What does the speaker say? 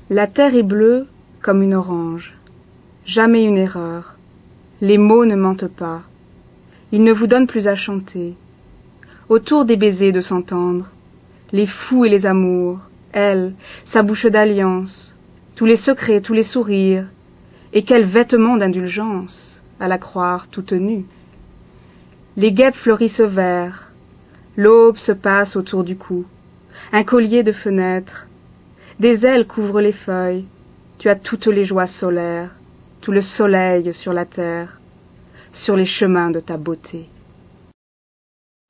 La terre est bleue comme une orange. Jamais une erreur. Les mots ne mentent pas. Ils ne vous donnent plus à chanter. Autour des baisers de s'entendre, les fous et les amours, elle, sa bouche d'alliance, tous les secrets, tous les sourires, et quel vêtement d'indulgence, à la croire toute nue. Les guêpes fleurissent vert, l'aube se passe autour du cou, un collier de fenêtres, des ailes couvrent les feuilles, tu as toutes les joies solaires, tout le soleil sur la terre, sur les chemins de ta beauté.